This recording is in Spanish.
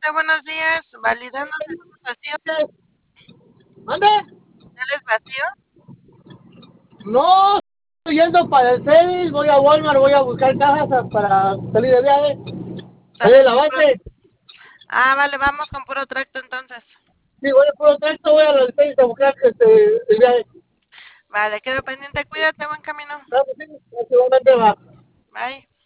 Hola, buenos días. Validando celes vacíos. ¿Mande? ¿Celes vacíos? No, estoy yendo para el CEDIS, voy a Walmart, voy a buscar cajas para salir de viaje. Ahí Sales en la con puro. base. Ah, vale, vamos con puro tracto entonces. Sí, voy a puro texto, voy a los CEDIS a buscar el viaje. Vale, quedo pendiente. Cuídate, buen camino. Claro que sí, igualmente va. Bye.